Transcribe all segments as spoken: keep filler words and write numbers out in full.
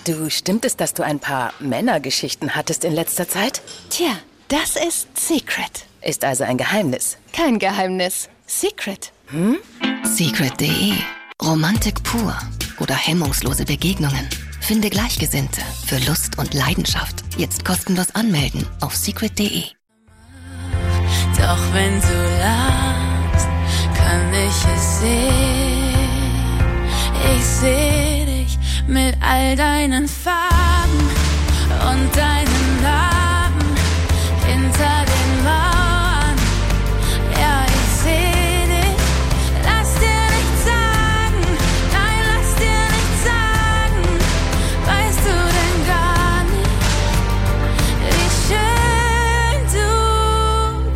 Du, stimmt es, dass du ein paar Männergeschichten hattest in letzter Zeit? Tja, das ist Secret. Ist also ein Geheimnis. Kein Geheimnis. Secret. Hm? Secret punkt de. Romantik pur oder hemmungslose Begegnungen. Finde Gleichgesinnte für Lust und Leidenschaft. Jetzt kostenlos anmelden auf secret punkt de. Doch wenn du lachst, kann ich es sehen. Ich seh dich mit all deinen Farben und deinen Narben hinter den Mauern. Ja, ich seh dich, lass dir nichts sagen, nein, lass dir nichts sagen. Weißt du denn gar nicht, wie schön du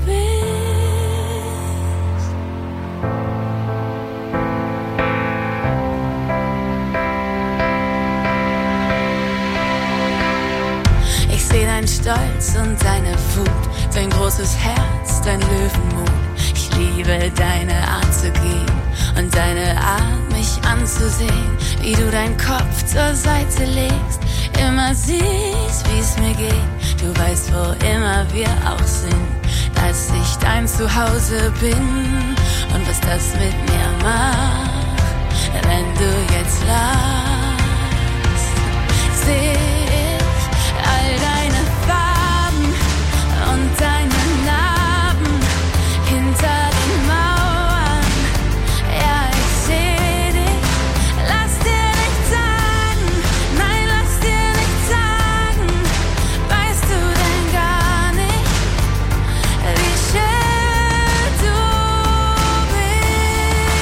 bist? Ich seh dein Stolz und deine Wut, dein großes Herz, dein Löwenmut. Ich liebe deine Art zu gehen und deine Art, mich anzusehen, wie du deinen Kopf zur Seite legst, immer siehst, wie's mir geht. Du weißt, wo immer wir auch sind, dass ich dein Zuhause bin und was das mit mir macht, wenn du jetzt lachst. Seh ich all deine Farben und deine Narben hinter den Mauern. Ja, ich seh dich, lass dir nichts sagen, nein, lass dir nichts sagen. Weißt du denn gar nicht, wie schön du bist?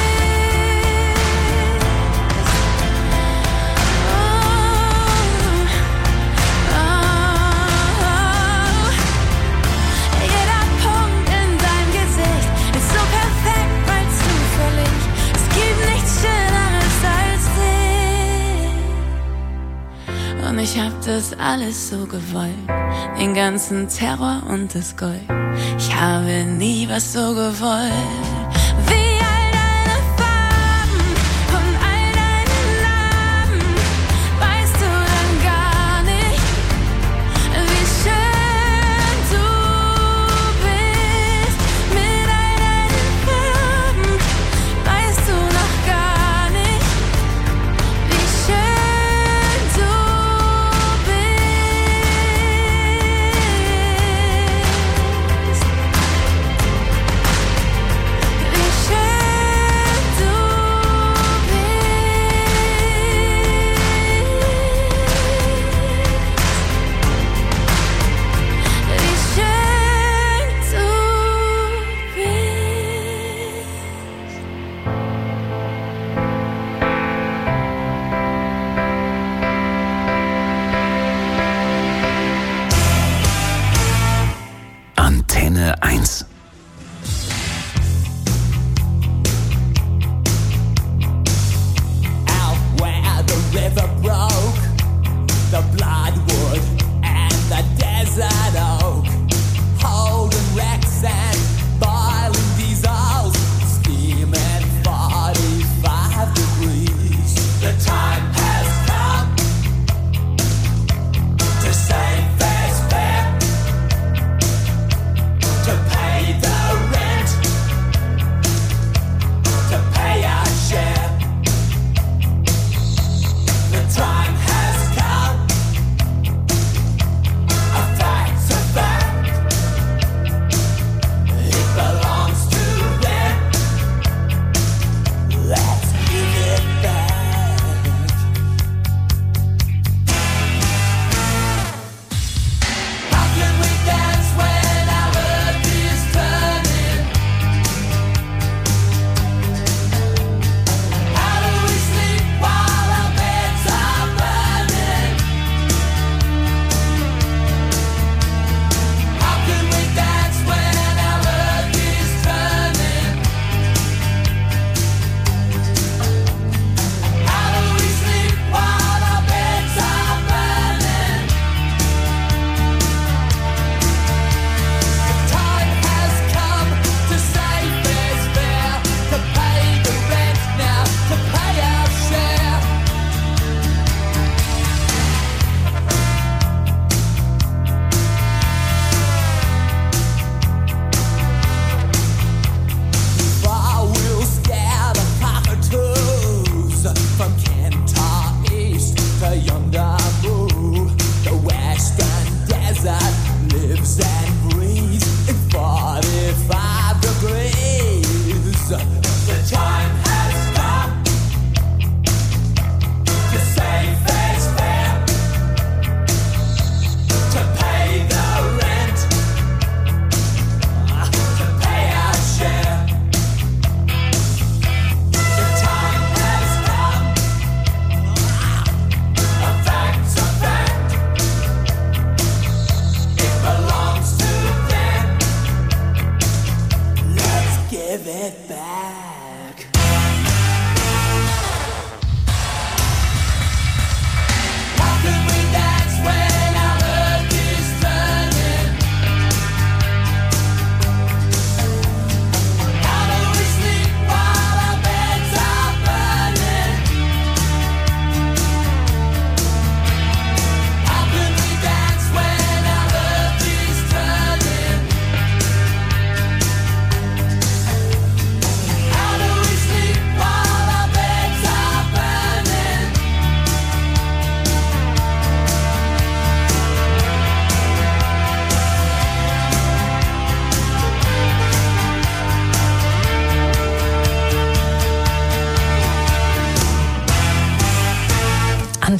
Oh, oh, oh. Jeder Punkt in deinem Gesicht ist so perfekt, weil zufällig. Es gibt nichts Schöneres als dich. Und ich hab das alles so gewollt, den ganzen Terror und das Gold. Ich habe nie was so gewollt wie all deine Farben und all deine Narben. Weißt du denn gar nicht, wie schön du bist mit all deinen Farben? Weißt du noch gar nicht, wie schön du bist? Wie schön du bist? Wie schön du bist. Antenne eins. Out where the river broke, the bloodwood and the desert oak, holding wrecks and boiling diesels, steaming forty-five degrees. The time has come to save face fair, to pay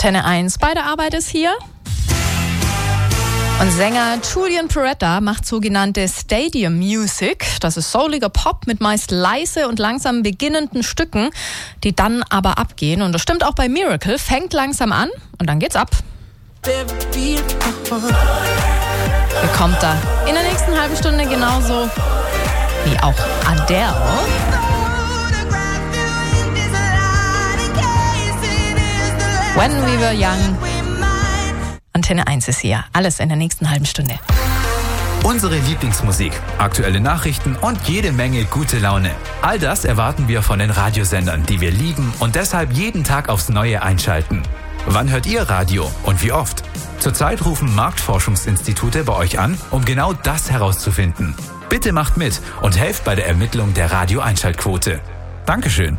Antenne eins bei der Arbeit ist hier. Und Sänger Julian Peretta macht sogenannte Stadium Music. Das ist souliger Pop mit meist leise und langsam beginnenden Stücken, die dann aber abgehen. Und das stimmt auch bei Miracle. Fängt langsam an und dann geht's ab. Bekommt da in der nächsten halben Stunde genauso wie auch Adele. When We Were Young. Antenne eins ist hier. Alles in der nächsten halben Stunde. Unsere Lieblingsmusik, aktuelle Nachrichten und jede Menge gute Laune. All das erwarten wir von den Radiosendern, die wir lieben und deshalb jeden Tag aufs Neue einschalten. Wann hört ihr Radio und wie oft? Zurzeit rufen Marktforschungsinstitute bei euch an, um genau das herauszufinden. Bitte macht mit und helft bei der Ermittlung der Radio-Einschaltquote. Dankeschön.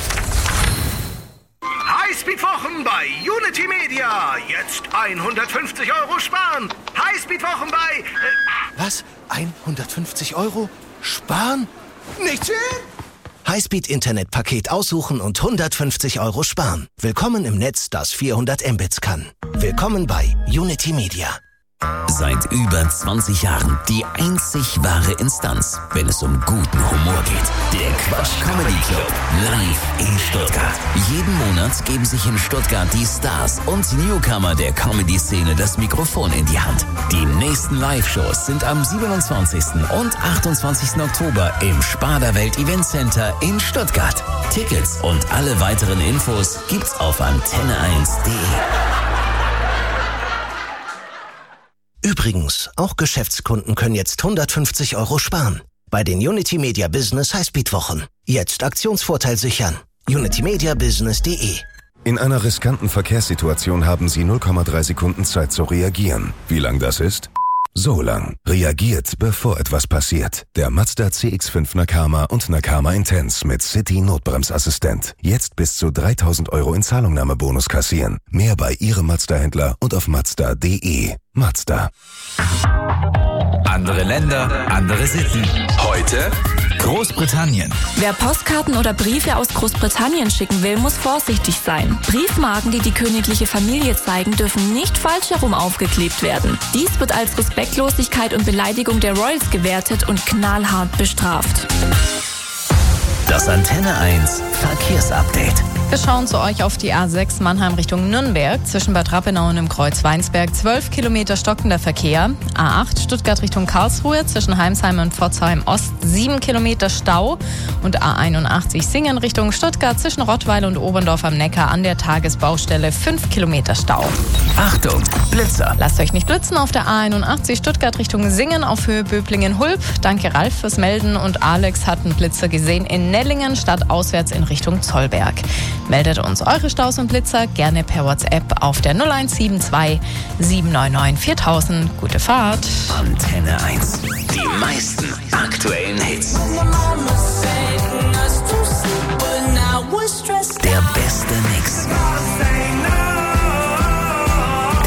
Highspeed-Wochen bei Unity Media. Jetzt hundertfünfzig Euro sparen. Highspeed-Wochen bei... Äh Was? hundertfünfzig Euro? Sparen? Nicht schön? Highspeed-Internet-Paket aussuchen und hundertfünfzig Euro sparen. Willkommen im Netz, das vierhundert Mbits kann. Willkommen bei Unity Media. Seit über zwanzig Jahren die einzig wahre Instanz, wenn es um guten Humor geht. Der Quatsch Comedy Club, live in Stuttgart. Jeden Monat geben sich in Stuttgart die Stars und Newcomer der Comedy-Szene das Mikrofon in die Hand. Die nächsten Live-Shows sind am siebenundzwanzigsten und achtundzwanzigsten Oktober im Sparda-Welt Event Center in Stuttgart. Tickets und alle weiteren Infos gibt's auf antenne eins punkt de. Übrigens, auch Geschäftskunden können jetzt hundertfünfzig Euro sparen. Bei den Unity Media Business Highspeed-Wochen. Jetzt Aktionsvorteil sichern. unitymedia business punkt de. In einer riskanten Verkehrssituation haben Sie null Komma drei Sekunden Zeit zu reagieren. Wie lang das ist? So lang. Reagiert, bevor etwas passiert. Der Mazda C X fünf Nakama und Nakama Intense mit City Notbremsassistent. Jetzt bis zu dreitausend Euro in Zahlungnahmebonus kassieren. Mehr bei Ihrem Mazda-Händler und auf mazda punkt de. Mazda. Andere Länder, andere Sitten. Heute Großbritannien. Wer Postkarten oder Briefe aus Großbritannien schicken will, muss vorsichtig sein. Briefmarken, die die königliche Familie zeigen, dürfen nicht falsch herum aufgeklebt werden. Dies wird als Respektlosigkeit und Beleidigung der Royals gewertet und knallhart bestraft. Das Antenne eins Verkehrsupdate. Wir schauen zu euch auf die A sechs Mannheim Richtung Nürnberg. Zwischen Bad Rappenau und dem Kreuz Weinsberg zwölf Kilometer stockender Verkehr. A acht Stuttgart Richtung Karlsruhe zwischen Heimsheim und Pforzheim Ost sieben Kilometer Stau. Und A einundachtzig Singen Richtung Stuttgart zwischen Rottweil und Oberndorf am Neckar an der Tagesbaustelle fünf Kilometer Stau. Achtung, Blitzer. Lasst euch nicht blitzen auf der A einundachtzig Stuttgart Richtung Singen auf Höhe Böblingen-Hulb. Danke Ralf fürs Melden und Alex hat einen Blitzer gesehen in Nellingen statt auswärts in Richtung Zollberg. Meldet uns eure Staus und Blitzer gerne per WhatsApp auf der null eins sieben zwei sieben neun neun viertausend. Gute Fahrt. Antenne eins. Die meisten aktuellen Hits.